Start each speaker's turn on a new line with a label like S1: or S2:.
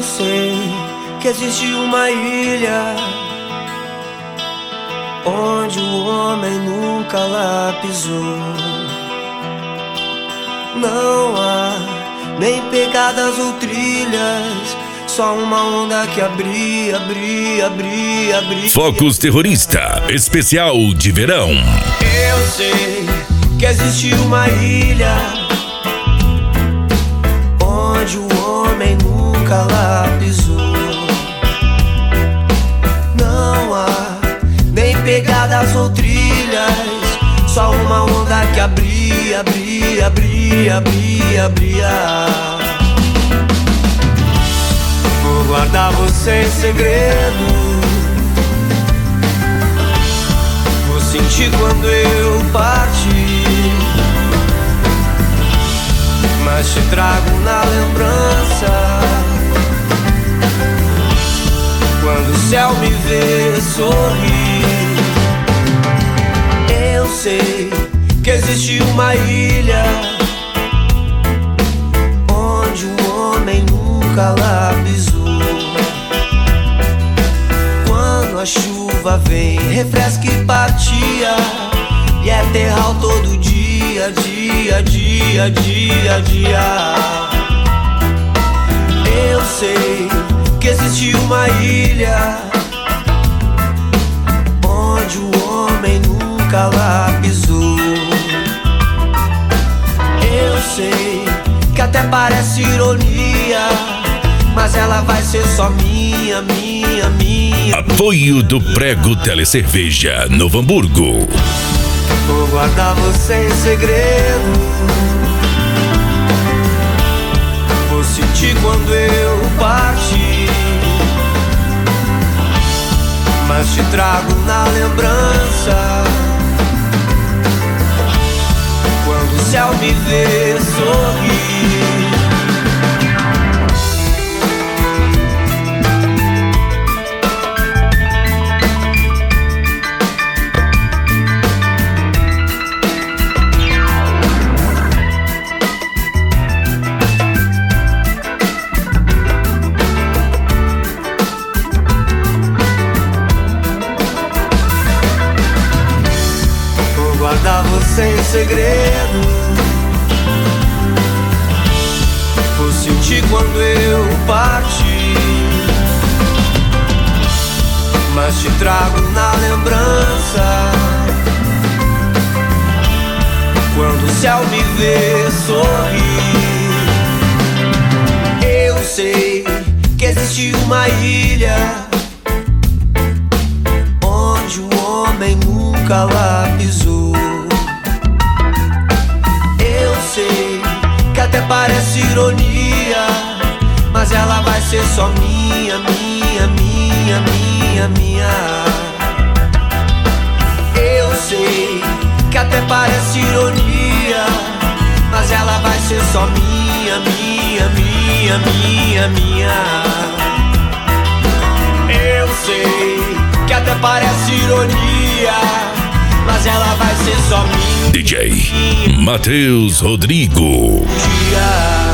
S1: sei que existe uma ilha onde o homem nunca lá pisou. Não há nem pegadas ou trilhas, só uma onda que abria.
S2: Focus Terrorista, especial de verão.
S1: Eu sei que existe uma ilha onde o homem nunca lá pisou. Não há nem pegadas ou trilhas, só uma onda que abria. Vou guardar você em segredo, vou sentir quando eu partir, mas te trago na lembrança quando o céu me vê sorrir. Eu sei que existe uma ilha onde o homem nunca lá pisou. Quando a chuva vem, refresca e partia, e é terral todo dia. Eu sei que existe uma ilha onde o homem nunca lá pisou. Eu sei que até parece ironia, mas ela vai ser só minha.
S2: Apoio do Prego Telecerveja, Novo Hamburgo.
S1: Vou guardar você em segredo, vou sentir quando eu partir, mas te trago na lembrança quando o céu me vê sorrir. Guardar você em segredo, vou sentir quando eu partir, mas te trago na lembrança quando o céu me vê sorrir. Eu sei que existe uma ilha onde o homem nunca lá pisou. Eu sei que até parece ironia, mas ela vai ser só minha. Eu sei que até parece ironia, mas ela vai ser só minha. Eu sei que até parece ironia, mas ela vai ser só minha.
S2: DJ Matheus Rodrigo.